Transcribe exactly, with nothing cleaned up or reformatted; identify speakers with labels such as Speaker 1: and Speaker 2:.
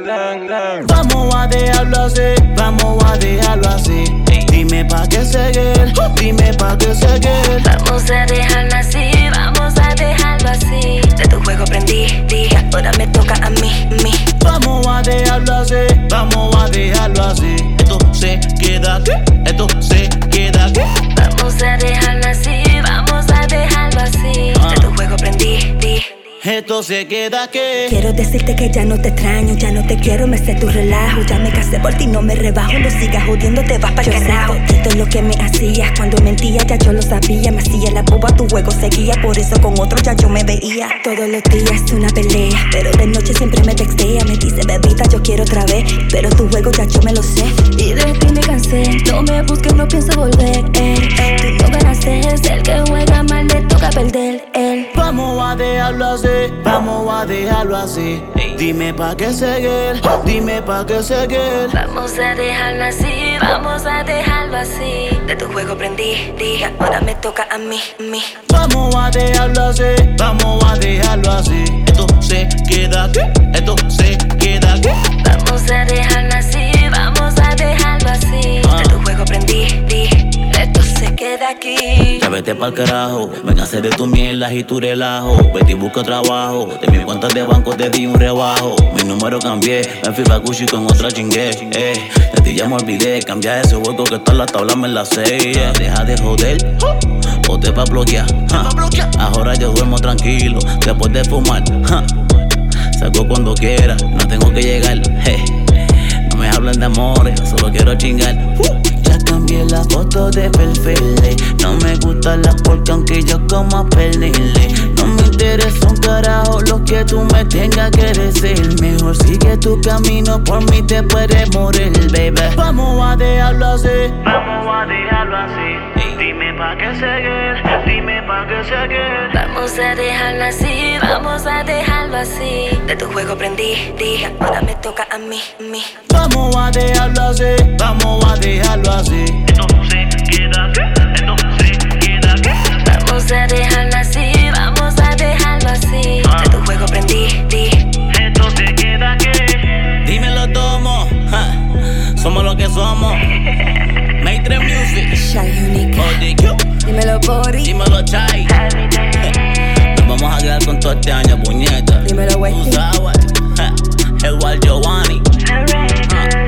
Speaker 1: Vamos a dejarlo así, vamos a dejarlo así. Dime pa' qué seguir, dime pa' qué seguir.
Speaker 2: Vamos a dejarlo así, vamos a dejarlo así. De tu juego aprendí, dije, ahora me toca a mí, mí.
Speaker 1: Vamos a dejarlo así, vamos a dejarlo así. Esto se queda aquí, esto se queda aquí.
Speaker 2: Vamos a dejarlo así, vamos a dejarlo así.
Speaker 1: Ah.
Speaker 2: De tu juego aprendí, dije.
Speaker 1: Esto se queda aquí.
Speaker 2: Quiero decirte que ya no te extraño, ya no te quiero, me sé tu relajo. Ya me casé por ti, no me rebajo, no sigas jodiendo, te vas pa'l carajo. Todo lo que me hacías cuando mentía, ya yo lo sabía. Me hacía la boba, tu juego seguía, por eso con otro ya yo me veía. Todos los días una pelea, pero de noche siempre me textea. Me dice, bebita, yo quiero otra vez, pero tu juego ya yo me lo sé. Y de ti me cansé, no me busques, no pienso volver. eh. Tú no ganas, es el que juega mal, le toca perder. él.
Speaker 1: Vamos a dejarlo así, vamos a dejarlo así. Dime pa' qué seguir, dime pa' qué seguir.
Speaker 2: Vamos a dejarlo así, vamos a dejarlo así. De tu juego aprendí, dije, ahora me toca a mí, mí.
Speaker 1: Vamos a dejarlo así, vamos a dejarlo así. Esto se queda aquí, esto se queda aquí.
Speaker 2: Vamos a dejarlo así, vamos a dejarlo así.
Speaker 1: Ah.
Speaker 2: De tu juego aprendí, dije, esto se queda aquí.
Speaker 1: Ya vete pa'l carajo, ven a hacer de tu mierda y tu relajo. Vete y busca trabajo, de mis cuentas de banco te di un rebajo. Mi número cambié, me fui pa' Gucci con otra chingue. Eh, de ti ya me olvidé, cambia ese juego que está en la tabla me la sé. Yeah. Deja de joder, o te va a bloquear. Ja. Ahora yo duermo tranquilo, después de fumar. Ja. Salgo cuando quiera, no tengo que llegar. Hey. No me hablen de amores, solo quiero chingar. Uh. Ya cambié la foto de perfil. No me gustan las porque aunque yo como a pernile. No me interesa un carajo lo que tú me tengas que decir. Mejor sigue tu camino, por mí te puedes morir, baby. Vamos a dejarlo así, vamos a dejarlo así. Dime pa' qué seguir, dime pa' qué seguir.
Speaker 2: Vamos a dejarlo así, vamos a dejarlo así. De tu juego aprendí, dije, ahora me toca a mí, mí.
Speaker 1: Vamos a dejarlo así, vamos a dejarlo así. Esto se queda aquí, esto se queda aquí.
Speaker 2: Vamos a dejarlo así, vamos a dejarlo así.
Speaker 1: Ah.
Speaker 2: De tu juego aprendí, dije.
Speaker 1: Esto se queda aquí. Dímelo, Tomo, ja. Somos lo que somos. Maitre Music,
Speaker 2: Shy Unique,
Speaker 1: O D Q,
Speaker 2: dímelo Bori,
Speaker 1: dímelo Chai. Nos vamos a quedar con todo este año, puñeta.
Speaker 2: dímelo
Speaker 1: Tú
Speaker 2: Westy.
Speaker 1: sabes, ja. Eduardo Giovanni.
Speaker 2: Alright.